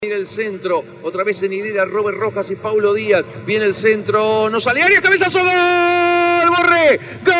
Viene el centro, otra vez en hilera Robert Rojas y Paulo Díaz. Viene el centro, no sale área, cabezazo, gol, Borré, gol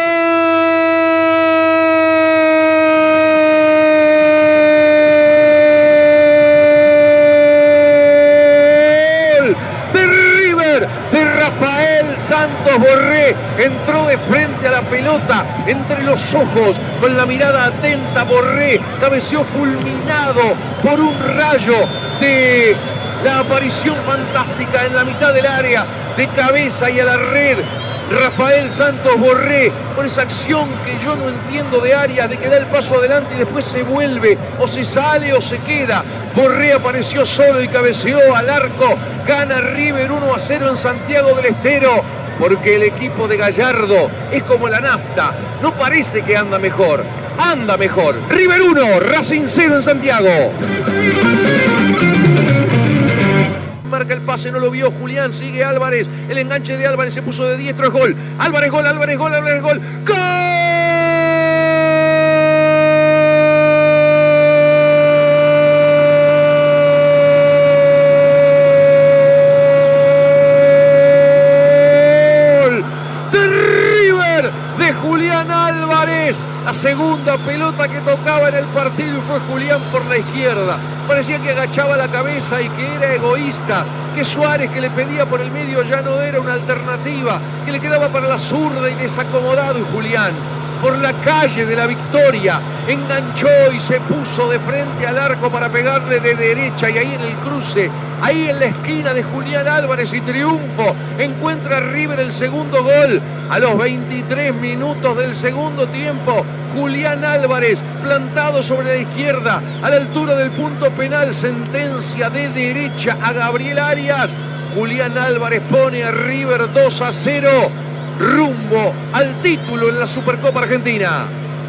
de River, de Rafael Santos Borré. Entró de frente a la pelota, entre los ojos, con la mirada atenta. Borré cabeció fulminado por un rayo de la aparición fantástica en la mitad del área, de cabeza y a la red. Rafael Santos Borré, con esa acción que yo no entiendo de Arias, de que da el paso adelante y después se vuelve, o se sale o se queda. Borré apareció solo y cabeceó al arco. Gana River 1-0 en Santiago del Estero, porque el equipo de Gallardo es como la nafta, no parece que anda mejor, anda mejor. River 1, Racing 0 en Santiago. Marca el pase, no lo vio Julián, sigue Álvarez, el enganche de Álvarez se puso de diestro, es gol. Álvarez, gol, Álvarez, gol, Álvarez, gol. ¡Gol! De River, de Julián Álvarez. La segunda pelota que tocaba en el partido y fue Julián por la izquierda. Parecía que agachaba la cabeza y que era egoísta, que Suárez, que le pedía por el medio, ya no era una alternativa, que le quedaba para la zurda y desacomodado. Y Julián, por la calle de la Victoria, enganchó y se puso de frente al arco para pegarle de derecha, y ahí en el cruce, ahí en la esquina de Julián Álvarez, y triunfo. Encuentra River el segundo gol a los 23 minutos del segundo tiempo. Julián Álvarez, plantado sobre la izquierda, a la altura del punto penal, sentencia de derecha a Gabriel Arias. Julián Álvarez pone a River 2-0, rumbo al título en la Supercopa Argentina.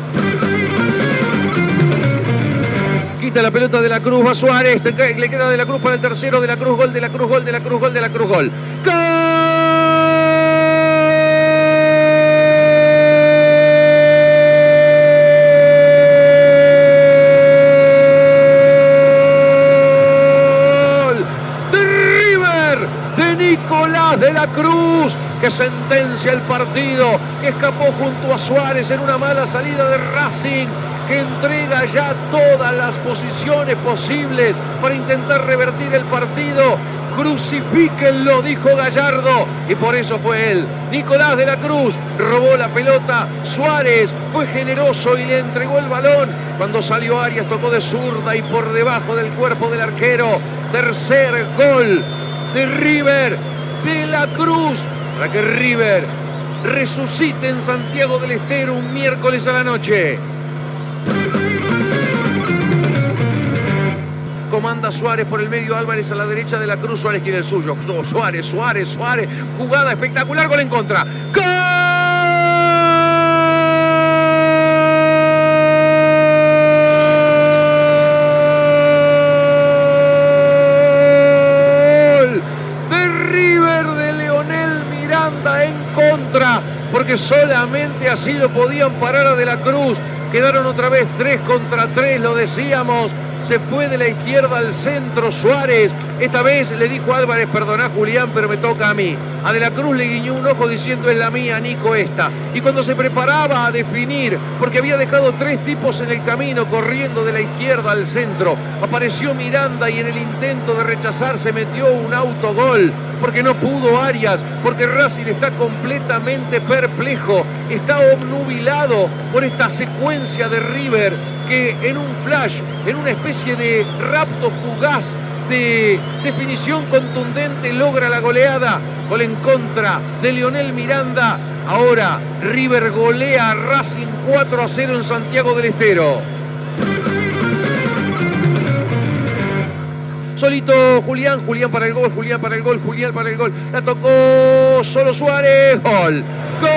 Quita la pelota de la Cruz, va Suárez, le queda de la Cruz para el tercero, de la Cruz, gol, de la Cruz, gol, de la Cruz, gol, de la Cruz, gol. ¡Gol! Nicolás de la Cruz, que sentencia el partido, que escapó junto a Suárez en una mala salida de Racing, que entrega ya todas las posiciones posibles para intentar revertir el partido. Crucifíquenlo, dijo Gallardo, y por eso fue él. Nicolás de la Cruz robó la pelota, Suárez fue generoso y le entregó el balón. Cuando salió Arias tocó de zurda y por debajo del cuerpo del arquero. Tercer gol de River, de la Cruz, para que River resucite en Santiago del Estero un miércoles a la noche. Comanda Suárez por el medio, Álvarez a la derecha, de la Cruz, Suárez quiere el suyo. Suárez, jugada espectacular, gol en contra. ¡Gol! Porque solamente así lo podían parar a De la Cruz. Quedaron otra vez 3 contra 3, lo decíamos. Se fue de la izquierda al centro Suárez. Esta vez le dijo a Álvarez: perdoná, Julián, pero me toca a mí. A De la Cruz le guiñó un ojo diciendo: es la mía, Nico, esta. Y cuando se preparaba a definir, porque había dejado 3 tipos en el camino corriendo de la izquierda al centro, apareció Miranda y en el intento de rechazar se metió un autogol, porque no pudo Arias, porque Racing está completamente perplejo, está obnubilado por esta secuencia de River, que en un flash, en una especie de rapto fugaz de definición contundente, logra la goleada. Gol en contra de Leonel Miranda. Ahora River golea a Racing 4-0 en Santiago del Estero. Solito Julián para el gol, Julián para el gol. La tocó solo Suárez. Gol. ¡Gol!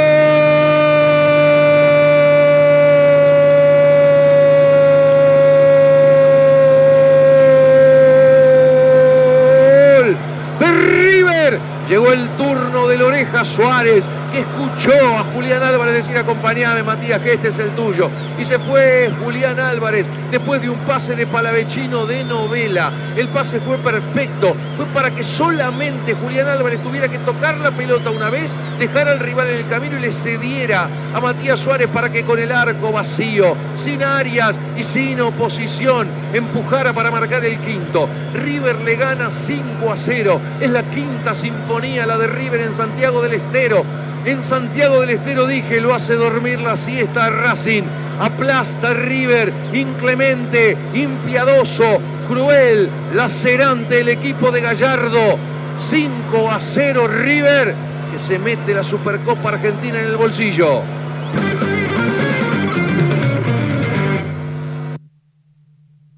Llegó el turno del Oreja Suárez, que escuchó a Julián Álvarez decir: acompañame, Matías, que este es el tuyo. y se fue Julián Álvarez después de un pase de Palavecino de novela. El pase fue perfecto, fue para que solamente Julián Álvarez tuviera que tocar la pelota una vez, dejar al rival en el camino y le cediera a Matías Suárez para que con el arco vacío, sin Arias y sin oposición, empujara para marcar el quinto. River le gana 5-0, es la quinta sinfonía la de River en Santiago del Estero. En Santiago del Estero, dije, lo hace dormir la siesta a Racing. Aplasta River, inclemente, impiadoso, cruel, lacerante el equipo de Gallardo. 5-0 River, que se mete la Supercopa Argentina en el bolsillo.